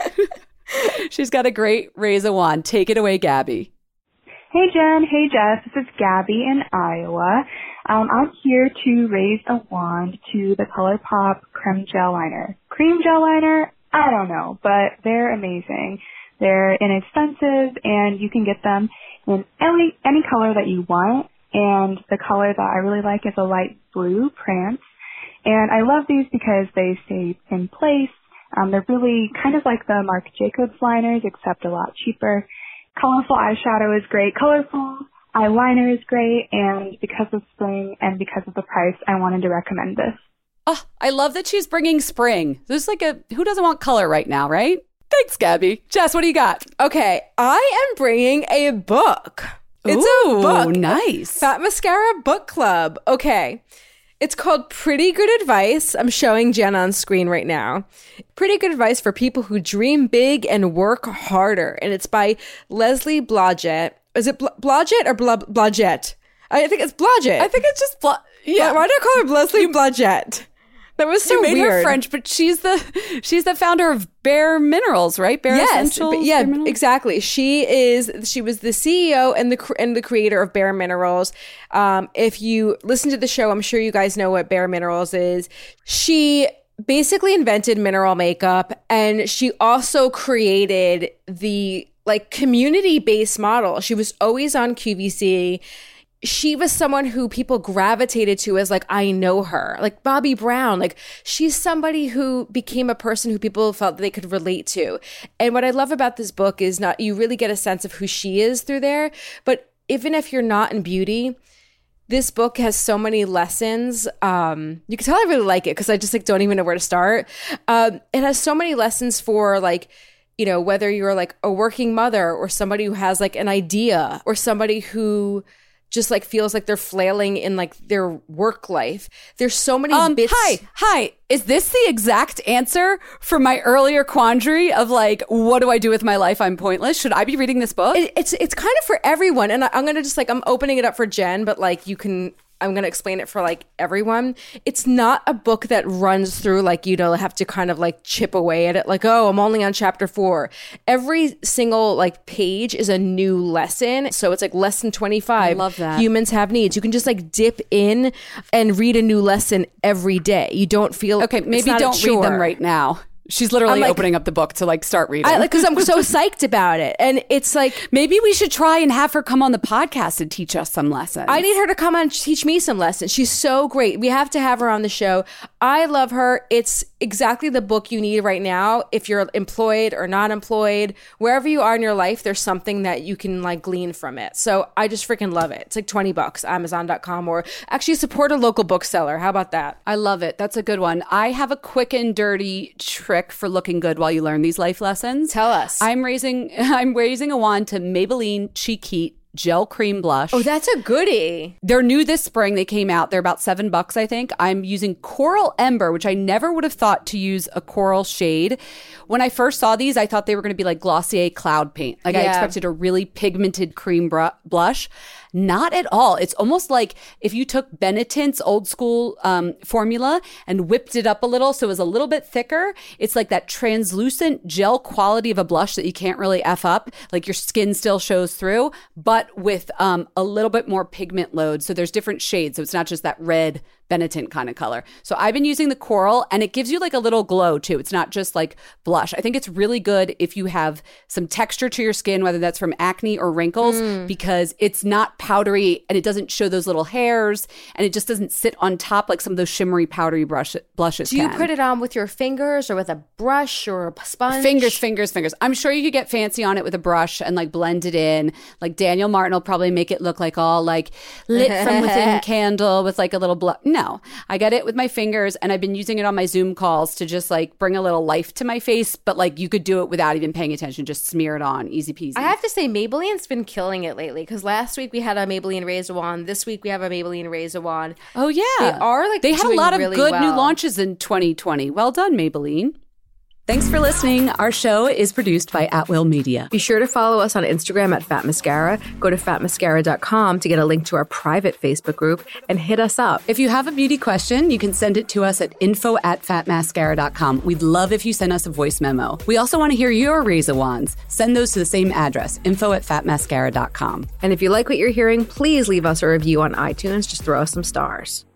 Raise a Wand. Take it away, Gabby. Hey, Jen. Hey, Jess. This is Gabby in Iowa. I'm here to raise a wand to the ColourPop Creme Gel Liner. Cream gel liner? I don't know, but they're amazing. They're inexpensive, and you can get them in any color that you want. And the color that I really like is a light blue prance. And I love these because they stay in place. They're really kind of like the Marc Jacobs liners, except a lot cheaper. Colorful eyeshadow is great. Colorful eyeliner is great. And because of spring and because of the price, I wanted to recommend this. Oh, I love that she's bringing spring. There's who doesn't want color right now, right? Thanks, Gabby. Jess, what do you got? Okay, I am bringing a book. It's a book. Nice. Fat Mascara Book Club. Okay. It's called Pretty Good Advice. I'm showing Jen on screen right now. Pretty Good Advice for People Who Dream Big and Work Harder. And it's by Leslie Blodgett. Is it Blodgett or Blodgett? I think it's Blodgett. I think it's just yeah. Why did I call her Leslie Blodgett? That was so weird. You made her French, but she's the founder of Bare Minerals, right? Bare Essentials. Yeah, exactly. She was the CEO and the creator of Bare Minerals. If you listen to the show, I'm sure you guys know what Bare Minerals is. She basically invented mineral makeup, and she also created the community-based model. She was always on QVC. She was someone who people gravitated to as I know her, like Bobbi Brown. She's somebody who became a person who people felt they could relate to. And what I love about this book is you really get a sense of who she is through there. But even if you're not in beauty, this book has so many lessons. You can tell I really like it because I just don't even know where to start. It has so many lessons for whether you're a working mother or somebody who has an idea or somebody who just feels like they're flailing in their work life. There's so many bits. Hi. Is this the exact answer for my earlier quandary of what do I do with my life? I'm pointless. Should I be reading this book? It's kind of for everyone. And I'm going to just I'm opening it up for Jen, but I'm going to explain it for everyone. It's not a book that runs through have to kind of chip away at it. I'm only on chapter 4. Every single page is a new lesson. So it's lesson 25. I love that. Humans have needs. You can just dip in and read a new lesson every day. You don't feel okay. Maybe don't read them right now. She's literally opening up the book to start reading. Because I'm so psyched about it. And it's maybe we should try and have her come on the podcast and teach us some lessons. I need her to come on and teach me some lessons. She's so great. We have to have her on the show. I love her. It's exactly the book you need right now. If you're employed or not employed, wherever you are in your life, there's something that you can glean from it. So I just freaking love it. It's $20, Amazon.com, or actually support a local bookseller. How about that? I love it. That's a good one. I have a quick and dirty trick for looking good while you learn these life lessons. Tell us. I'm raising a wand to Maybelline Cheek Heat Gel Cream Blush. Oh, that's a goodie. They're new this spring. They came out. They're about $7, I think. I'm using Coral Ember, which I never would have thought to use a coral shade. When I first saw these, I thought they were going to be Glossier Cloud Paint. I expected a really pigmented cream blush. Not at all. It's almost like if you took Benetint's old school formula and whipped it up a little so it was a little bit thicker. It's that translucent gel quality of a blush that you can't really F up. Your skin still shows through, but with a little bit more pigment load. So there's different shades. So it's not just that red Benetint kind of color. So I've been using the coral, and it gives you a little glow too. It's not just blush. I think it's really good if you have some texture to your skin, whether that's from acne or wrinkles, because it's not powdery and it doesn't show those little hairs, and it just doesn't sit on top like some of those shimmery powdery blushes Do you put it on with your fingers or with a brush or a sponge? Fingers. I'm sure you could get fancy on it with a brush and blend it in. Daniel Martin will probably make it look all lit from within candle with a little blush. No, I get it with my fingers, and I've been using it on my Zoom calls to just like bring a little life to my face. But like you could do it without even paying attention. Just smear it on. Easy peasy. I have to say, Maybelline's been killing it lately because last week we had a Maybelline Razor Wand. This week we have a Maybelline Razor Wand. Oh, yeah. They are like they had a lot of really good well. new launches in 2020. Well done, Maybelline. Thanks for listening. Our show is produced by At Will Media. Be sure to follow us on Instagram at Fat Mascara. Go to fatmascara.com to get a link to our private Facebook group and hit us up. If you have a beauty question, you can send it to us at info@fatmascara.com. We'd love if you send us a voice memo. We also want to hear your Razor Wands. Send those to the same address, info@fatmascara.com. And if you like what you're hearing, please leave us a review on iTunes. Just throw us some stars.